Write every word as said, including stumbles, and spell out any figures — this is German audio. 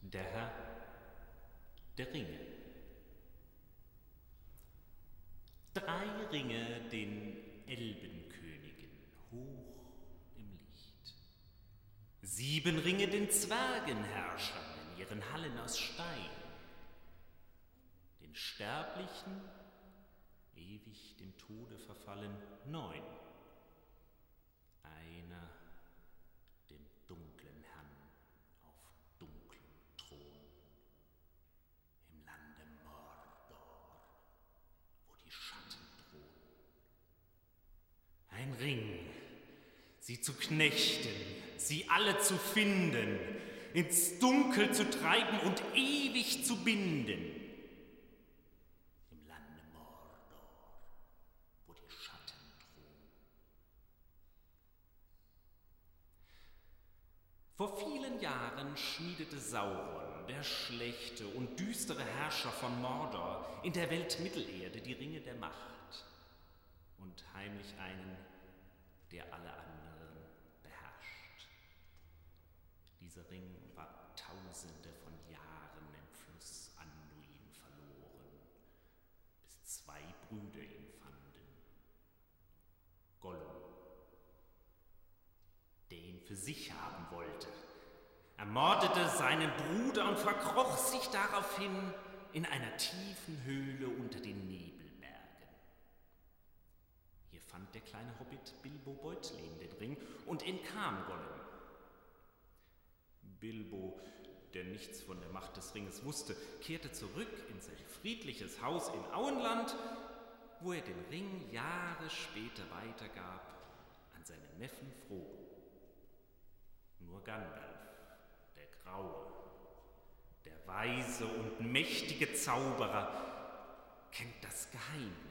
Der Herr der Ringe. Drei Ringe den Elbenkönigen hoch im Licht. Sieben Ringe den Zwergenherrschern in ihren Hallen aus Stein. Den Sterblichen, ewig dem Tode verfallen, neun. Einer dem dunklen Herrn auf dunklem Thron. Im Lande Mordor, wo die Schatten drohen. Ein Ring, sie zu knechten, sie alle zu finden, ins Dunkel zu treiben und ewig zu binden. Im Lande Mordor, wo die Schatten drohen. Vor vielen Jahren schmiedete Sauron, der schlechte und düstere Herrscher von Mordor, in der Welt Mittelerde die Ringe der Macht und heimlich einen, der alle anderen beherrscht. Dieser Ring war tausende von Jahren im Fluss Anduin verloren, bis zwei Brüder ihn fanden. Gollum, der ihn für sich haben wollte, ermordete seinen Bruder und verkroch sich daraufhin in einer tiefen Höhle unter den Nebelbergen. Hier fand der kleine Hobbit Bilbo Beutlin den Ring und entkam Gollum. Bilbo, der nichts von der Macht des Ringes wusste, kehrte zurück in sein friedliches Haus in Auenland, wo er den Ring Jahre später weitergab an seinen Neffen Frodo. Nur Gandalf, der Graue, der weise und mächtige Zauberer, kennt das Geheimnis